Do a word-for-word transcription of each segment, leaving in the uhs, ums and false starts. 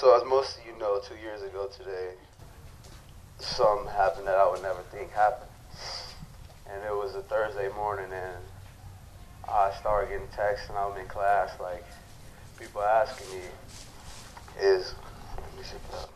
So as most of you know, two years ago today, something happened that I would never think happened. And it was a Thursday morning, and I started getting texts, and I'm in class, like, people asking me, is, let me sit up.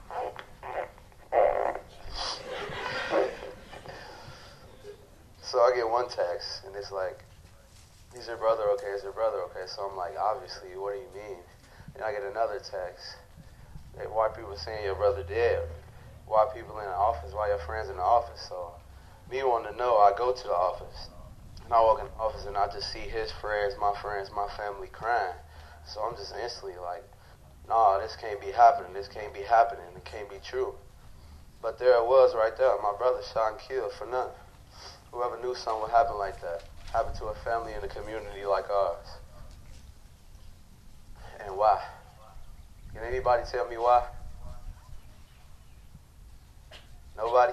So I get one text, and it's like, is your brother okay? Is your brother okay? So I'm like, obviously, what do you mean? And I get another text. Hey, why people saying your brother dead? Why people in the office? Why your friends in the office? So me wanting to know, I go to the office. And I walk in the office, and I just see his friends, my friends, my family crying. So I'm just instantly like, nah, this can't be happening. This can't be happening. It can't be true. But there it was right there. My brother shot and killed for nothing. Whoever knew something would happen like that. Happen to a family in a community like ours. And why? Can anybody tell me why? Nobody?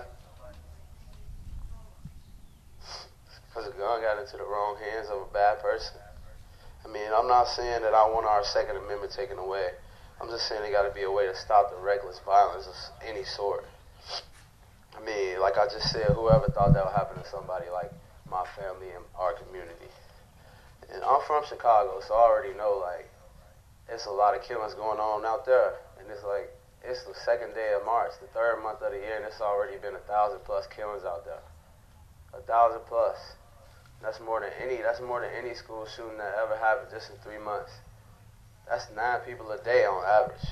Because a gun got into the wrong hands of a bad person. I mean, I'm not saying that I want our Second Amendment taken away. I'm just saying there got to be a way to stop the reckless violence of any sort. I mean, like I just said, whoever thought that would happen to somebody like my family and our community. And I'm from Chicago, so I already know, like, it's a lot of killings going on out there. And it's like, it's the second day of March, the third month of the year, and it's already been a thousand plus killings out there. A thousand plus. That's more than any, that's more than any school shooting that ever happened just in three months. That's nine people a day on average.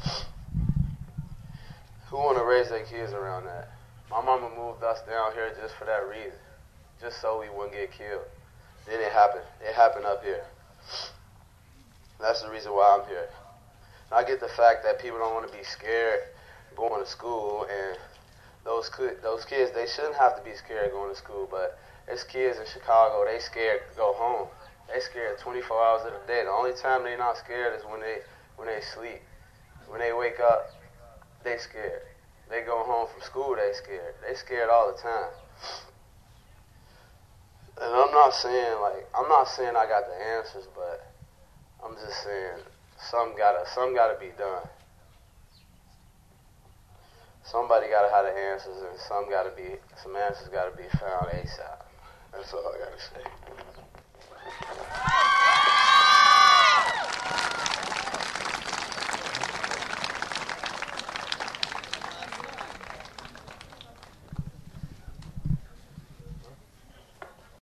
Who want to raise their kids around that? My mama moved us down here just for that reason. Just so we wouldn't get killed. Then it happened. It happened up here. That's the reason why I'm here. I get the fact that people don't want to be scared going to school, and those those kids, they shouldn't have to be scared going to school, but it's kids in Chicago, they scared to go home. They scared twenty-four hours of the day. The only time they not scared is when they when they sleep. When they wake up, they scared. They go home from school, they scared. They scared all the time. And I'm not saying like I'm not saying I got the answers, but I'm just saying some gotta some gotta be done. Somebody gotta have the answers, and some gotta be some answers gotta be found ASAP. That's all I gotta say.